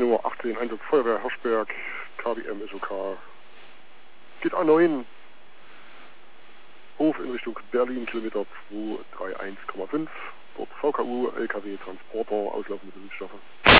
Nummer 18, Einsatz Feuerwehr Hirschberg, KBM SOK. Geht A9, Hof in Richtung Berlin, Kilometer 231,5. Dort VKU, LKW, Transporter, auslaufende Bewegstoffe.